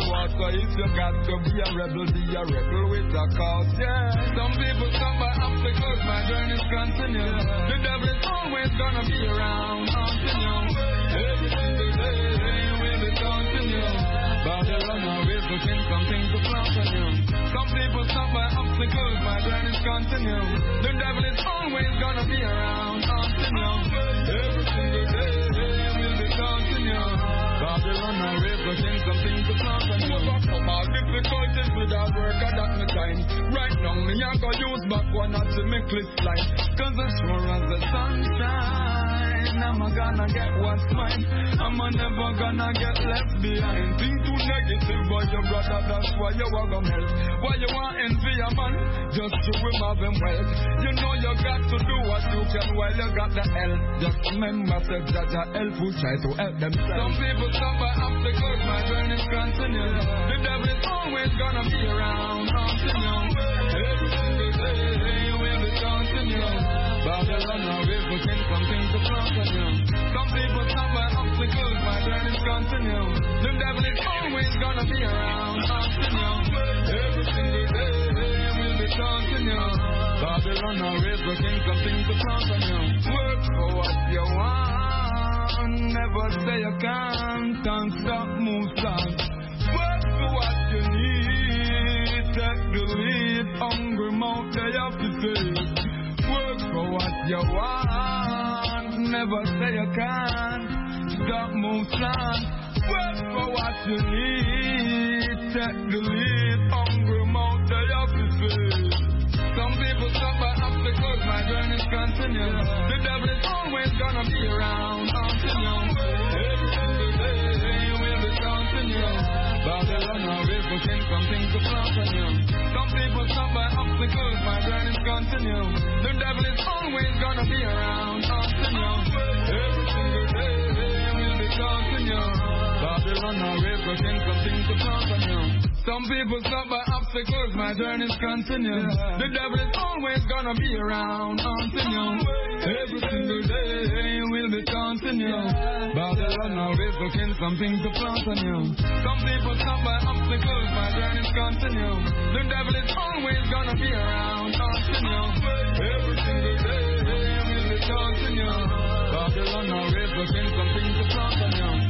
Some people come by obstacles, my journey's continue. The devil is always gonna be around, haunting you. Every single day will be taunting you. Babylon always looking something to plant on you. Some people stop by obstacles, my journey's continue. The devil is always gonna be around, haunting you. Every single day will be taunting you. Babylon always looking something to plant on you. Some all difficulties with our work and that me time. Right now me a go use back one or two me clip line. Cause as sure as the sunshine, I'm a gonna get what's mine. I'm a never gonna get left behind. Think too negative but your brother, that's why you are gonna help. Why you want envy a man? Just to him have him wealth. You know you got to do what you can while you got the help. Just remember that Jaja help who try to help themselves. Some people suffer obstacles, my journey's continue. The devil is always gonna be around, haunting you. Every single day will be taunting you. Babylon always looking something to plant on you. Some people suffer obstacles, my journey's continue. The devil is always gonna be around, haunting you. Every single day will be taunting you. Babylon always looking something to plant on you. Work for what you want, never say you can't. Don't stop, move on. Work for what you need, take the lead. Hungry mouth they have to feed. Work for what you want, never say you can't. Stop, move on. Work for what you need, take the lead. Hungry mouth they have to feed. Some people suffer obstacles, my journey's continue. The devil is always gonna be around, haunting you. Every single day will be taunting you. Babylon always looking something to plant on you. Some people suffer obstacles, my journey's continue. The devil is always gonna be around, haunting you. Every single day will be taunting you. Babylon always looking something to plant on you. Some people suffer obstacles, my journey's continue. The devil is always gonna be around, haunting you. Every single day will be taunting you. Babylon always looking something to plant on you. Some people suffer obstacles, my journey's continue. The devil is always gonna be around, haunting you. Every single day will be taunting you. Babylon always looking something to plant on you.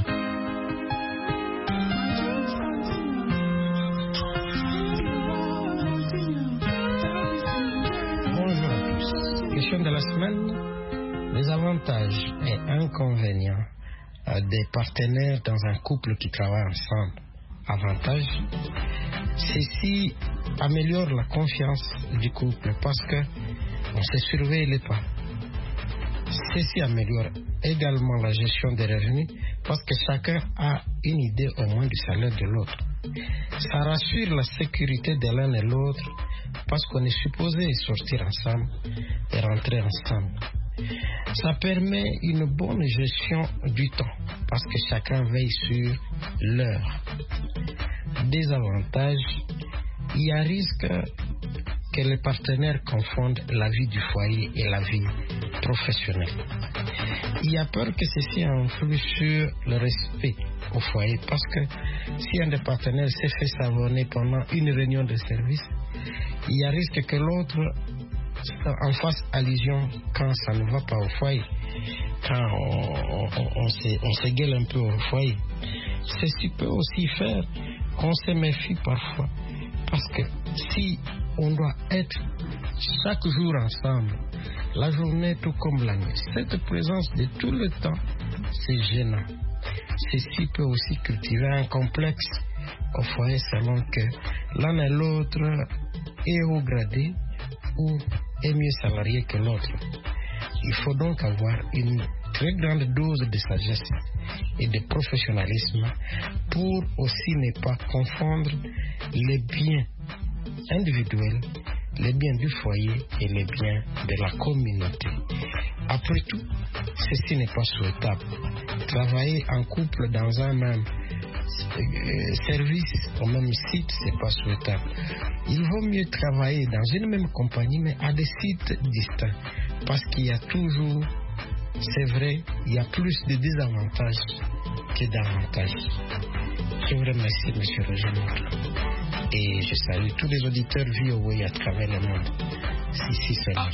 Question de la semaine, les avantages et inconvénients euh, des partenaires dans un couple qui travaille ensemble. Avantages, ceci améliore la confiance du couple parce que on se surveille les pas. Ceci améliore également la gestion des revenus parce que chacun a une idée au moins du salaire de l'autre. Ça rassure la sécurité de l'un et l'autre parce qu'on est supposé sortir ensemble et rentrer ensemble. Ça permet une bonne gestion du temps parce que chacun veille sur l'heure. Désavantages, il y a risque que les partenaires confondent la vie du foyer et la vie professionnelle. Il y a peur que ceci influe sur le respect au foyer parce que si un des partenaires s'est fait savonner pendant une réunion de service, il y a risque que l'autre en fasse allusion quand ça ne va pas au foyer, quand on, on, on, se, on se gueule un peu au foyer. Ceci peut aussi faire qu'on se méfie parfois parce que si on doit être chaque jour ensemble, la journée tout comme la nuit, cette présence de tout le temps, c'est gênant. Ceci peut aussi cultiver un complexe au foyer selon que l'un et l'autre est haut gradé ou est mieux salarié que l'autre. Il faut donc avoir une très grande dose de sagesse et de professionnalisme pour aussi ne pas confondre les biens individuels les biens du foyer et les biens de la communauté. Après tout, ceci n'est pas souhaitable. Travailler en couple dans un même euh, service, au même site, c'est pas souhaitable. Il vaut mieux travailler dans une même compagnie, mais à des sites distincts, parce qu'il y a toujours, c'est vrai, il y a plus de désavantages que d'avantages. Je vous remercie, M. Roger Montre. Et je salue tous les auditeurs V O A à travers le monde. Si, si, c'est là.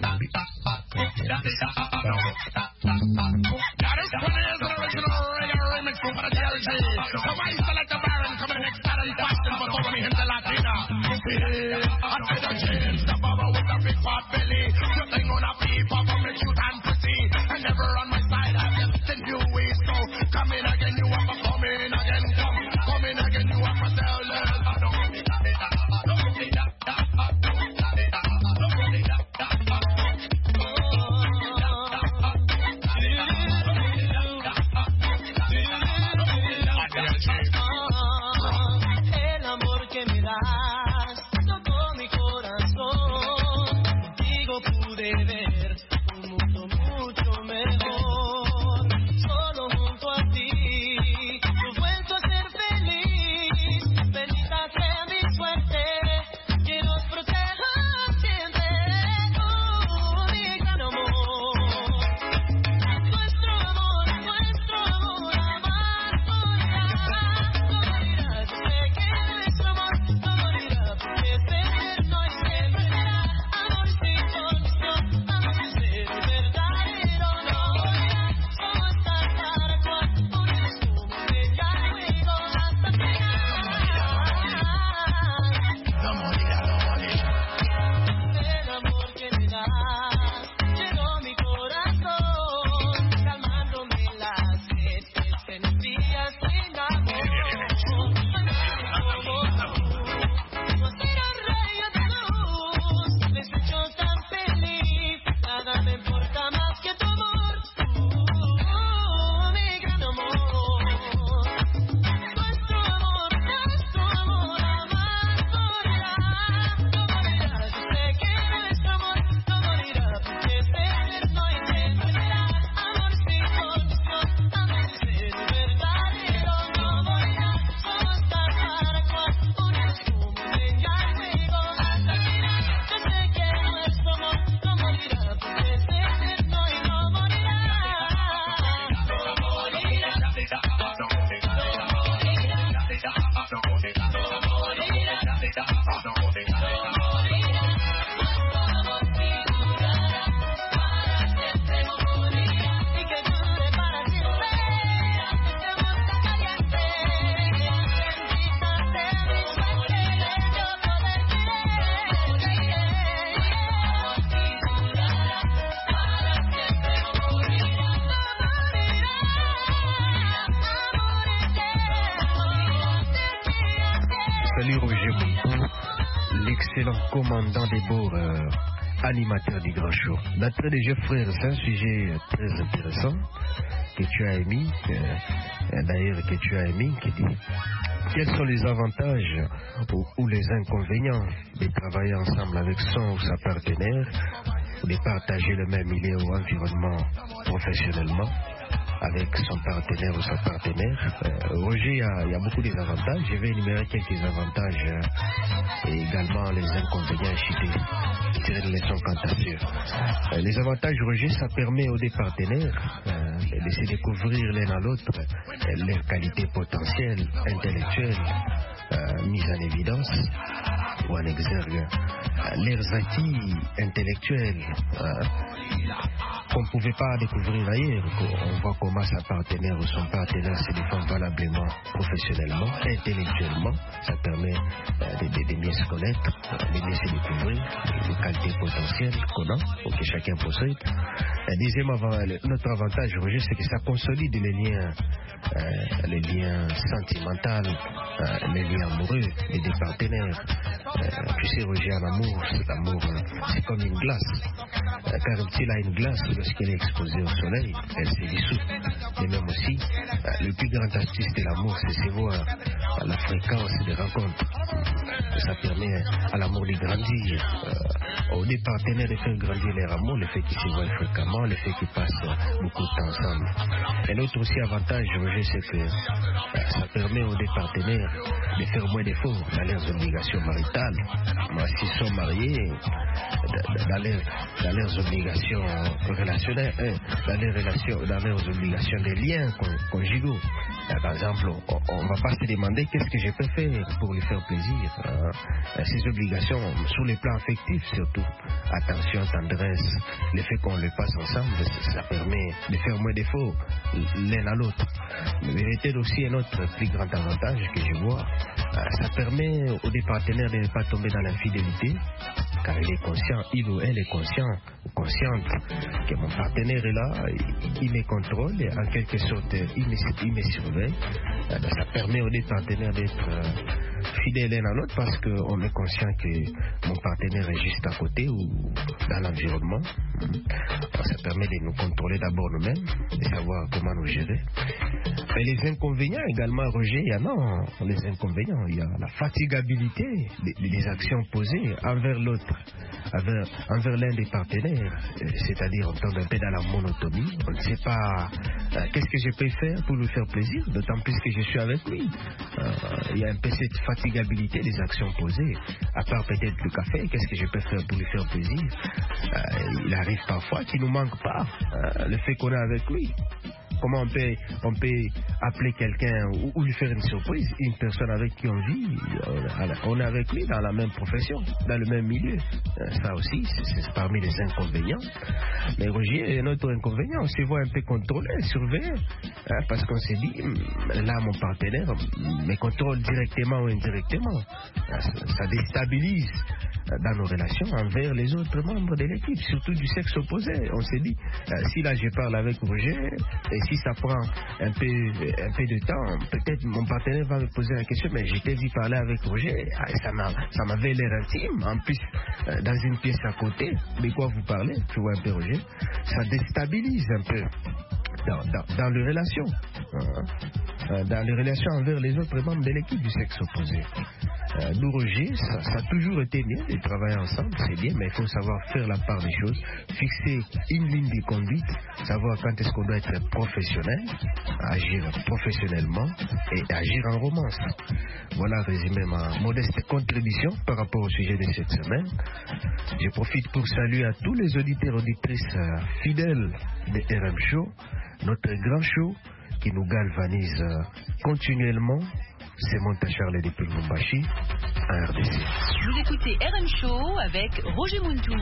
Commandant des Bord, euh, animateur du Grand Show. D'entrée de jeu, frère, c'est un sujet très intéressant que tu as émis, euh, d'ailleurs que tu as émis, qui dit quels sont les avantages ou, ou les inconvénients de travailler ensemble avec son ou sa partenaire, ou de partager le même milieu ou environnement professionnellement avec son partenaire ou sa partenaire. Euh, Roger, il y, a, il y a beaucoup d'avantages. Je vais énumérer quelques avantages euh, et également les inconvénients cités. Tirer une leçon quant à ça. Euh, les avantages, Roger, ça permet aux deux partenaires euh, de se découvrir l'un à l'autre euh, leurs qualités potentielles, intellectuelles, euh, mises en évidence ou en exergue, euh, leurs acquis intellectuels euh, qu'on ne pouvait pas découvrir ailleurs. On voit comment sa partenaire ou son partenaire se défend valablement, professionnellement, intellectuellement. Ça permet euh, de, de, de mieux se connaître, de mieux se découvrir les qualités potentielles qu'on a ou que chacun possède. Euh, deuxième avant, notre avantage, Roger, c'est que ça consolide les liens, euh, les liens sentimentaux, euh, les liens amoureux des deux partenaires. Euh, tu sais, Roger, en amour, c'est l'amour, c'est comme une glace. car un petit a une glace, lorsqu'elle est exposée au soleil, elle se dissout. Et même aussi, le plus grand astuce de l'amour, c'est de voir la fréquence des rencontres. Ça permet à l'amour de grandir, euh, aux deux partenaires de faire grandir leur amour, le fait qu'ils se voient fréquemment, le fait qu'ils passent beaucoup de temps ensemble. Et l'autre aussi avantage, Roger, c'est que euh, ça permet aux deux partenaires de faire moins d'efforts dans leurs obligations maritales. Moi, s'ils sont mariés, dans leurs, dans leurs obligations relationnelles, hein, dans, les relations, dans leurs obligations de liens conjugaux. Par exemple, on ne va pas se demander qu'est-ce que je peux faire pour lui faire plaisir. Hein. Ces obligations, sur les plans affectifs surtout, attention, tendresse, le fait qu'on le passe ensemble, ça permet de faire moins d'efforts l'un à l'autre. Mais peut-être aussi un autre plus grand avantage que je vois, ça permet aux deux partenaires de ne pas tomber dans l'infidélité, car il est conscient, il ou elle est conscient ou consciente que mon partenaire est là, il me contrôle, et en quelque sorte, il me, il me surveille. Ça permet aux deux partenaires d'être fidèles l'un à l'autre parce qu'on est conscient que mon partenaire est juste à côté ou dans l'environnement. Ça permet de nous contrôler d'abord nous-mêmes, de savoir comment nous gérer. Mais les inconvénients également, Roger, il y en a. Les inconvénients, il y a la fatigabilité des, des actions posées envers l'autre, envers, envers l'un des partenaires. C'est-à-dire, on tombe un peu dans la monotonie. On ne sait pas euh, qu'est-ce que je peux faire pour lui faire plaisir, d'autant plus que je suis avec lui. Euh, il y a un peu cette fatigabilité des actions posées. À part peut-être le café, qu'est-ce que je peux faire pour lui faire plaisir? euh, Il arrive parfois qu'il ne nous manque pas euh, le fait qu'on est avec lui. Comment on peut, on peut appeler quelqu'un ou, ou lui faire une surprise, une personne avec qui on vit, on est avec lui dans la même profession, dans le même milieu. Ça aussi, c'est parmi les inconvénients. Mais Roger, notre inconvénient, on se voit un peu contrôlé, surveillé, hein, parce qu'on s'est dit, là, mon partenaire me contrôle directement ou indirectement. Ça déstabilise dans nos relations envers les autres membres de l'équipe, surtout du sexe opposé. On s'est dit, si là je parle avec Roger, et si ça prend un peu, un peu de temps, peut-être mon partenaire va me poser la question, mais je t'ai vu parler avec Roger, ça m'avait l'air intime, en plus dans une pièce à côté, de quoi vous parlez, tu vois un peu Roger, ça déstabilise un peu dans, dans, dans les relations, hein, dans les relations envers les autres membres de l'équipe du sexe opposé. Euh, nous, Roger, ça, ça a toujours été bien de travailler ensemble, c'est bien, mais il faut savoir faire la part des choses, fixer une ligne de conduite, savoir quand est-ce qu'on doit être professionnel, agir professionnellement et agir en romance. Voilà, résumé ma modeste contribution par rapport au sujet de cette semaine. Je profite pour saluer à tous les auditeurs et auditrices euh, fidèles de R M Show, notre grand show qui nous galvanise euh, continuellement. C'est Montacharles depuis Lubumbashi, en R D C. Vous écoutez R M Show avec Roger Muntu.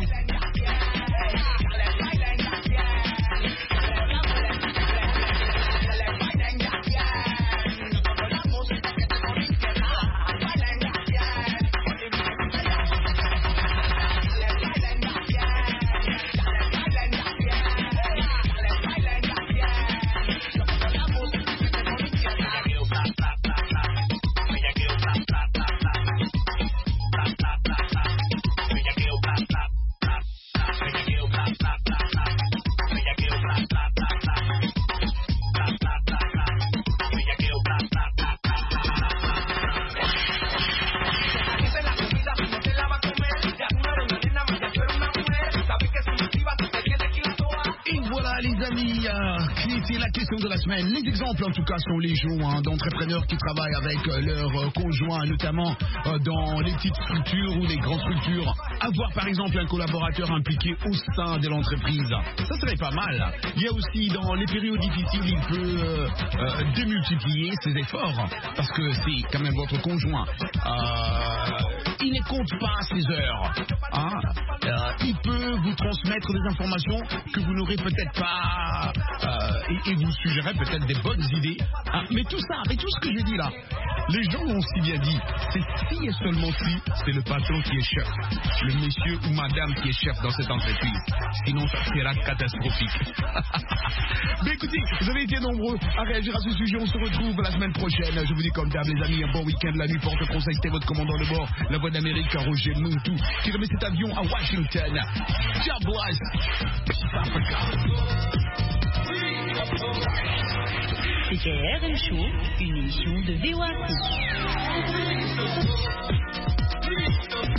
De la semaine. Les exemples en tout cas sont légion hein, d'entrepreneurs qui travaillent avec euh, leurs euh, conjoints, notamment euh, dans les petites structures ou les grandes structures. Avoir par exemple un collaborateur impliqué au sein de l'entreprise, ça serait pas mal. Il y a aussi dans les périodes difficiles, il peut euh, euh, démultiplier ses efforts parce que c'est quand même votre conjoint. Euh, il ne compte pas ses heures. Hein. Euh, il peut vous transmettre des informations que vous n'aurez peut-être pas euh, et, et vous suggérer peut-être des bonnes idées. Hein. Mais tout ça, mais tout ce que je dis là, les gens l'ont si bien dit. C'est si et seulement si c'est le patron qui est chef, le monsieur ou madame qui est chef dans cette entreprise. Sinon, ça sera catastrophique. Mais écoutez, vous avez été nombreux à réagir à ce sujet. On se retrouve la semaine prochaine. Je vous dis comme d'hab, les amis, un bon week-end. La nuit porte conseil, c'était votre commandant de bord, la voix d'Amérique. avec Roger Muntu qui remet cet avion à Washington. God bless South Africa. C'était R M Show, une émission de V O A C.